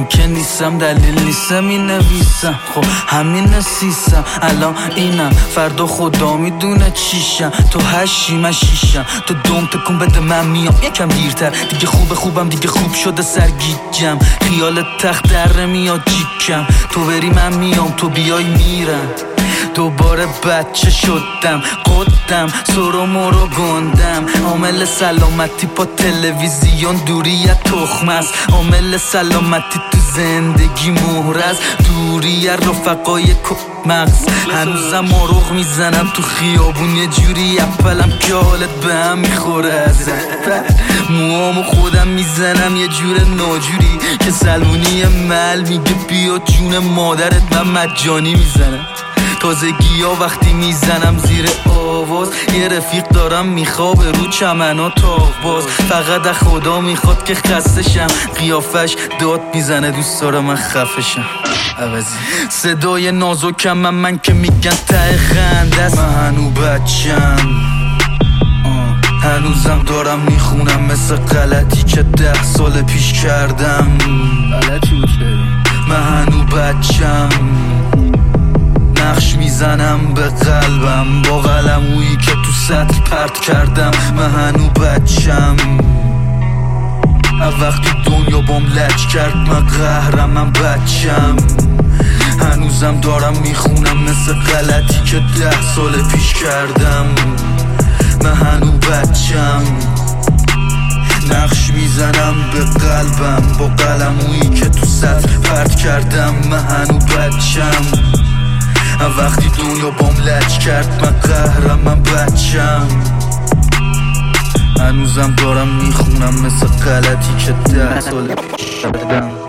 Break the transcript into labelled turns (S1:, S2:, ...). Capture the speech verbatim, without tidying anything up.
S1: که نیستم دلیل نیستم می نویسم. خب همین نسیستم الان اینم، فردا خدا میدونه چیشم. تو هشی من شیشم، تو دوم تکون بده من میام یکم دیرتر. دیگه خوبه خوبم دیگه خوب شده سرگیجم، خیال تخت در میاد جیکم. تو بری من میام تو بیای میرم، دوباره بچه شدم قدم سرو مرو گندم. عامل سلامتی پا تلویزیون دوریت تخم است، عامل سلامتی تو زندگی مهر است، دوری رفقای مغز. هنوزم مروغ میزنم تو خیابون یه جوری، اولم که حالت به هم میخوره ازت. موامو خودم میزنم یه جور ناجوری که سلمونی مل میگه بیا جون مادرت، من مجانی میزنم. تازگی ها وقتی میزنم زیر آواز، یه رفیق دارم میخوابه رو چمنا تاق باز. فقط از خدا میخواد که خستشم، قیافش داد میزنه دوست دارم من خفشم. عوضی صدای نازکم من من که میگن ته خنده است. من هنو بچم هنوزم دارم میخونم مثل غلطی که ده سال پیش کردم. من هنو بچم نقش میزنم به قلبم با قلمویی که تو سطل پرت کردم. من هنو بچم وقتی دنیا بام لج کرد، من قهرم من بچم. هنوزم دارم میخونم مثل غلطی که ده سال پیش کردم. من هنو بچم نقش میزنم به قلبم با قلمویی که تو سطل پرت کردم. من هنو بچم وقتی دنیا بام لج کرد، من قهرم من بچم. هنوزم دارم میخونم مثل غلطی که ده سال پیش کردم.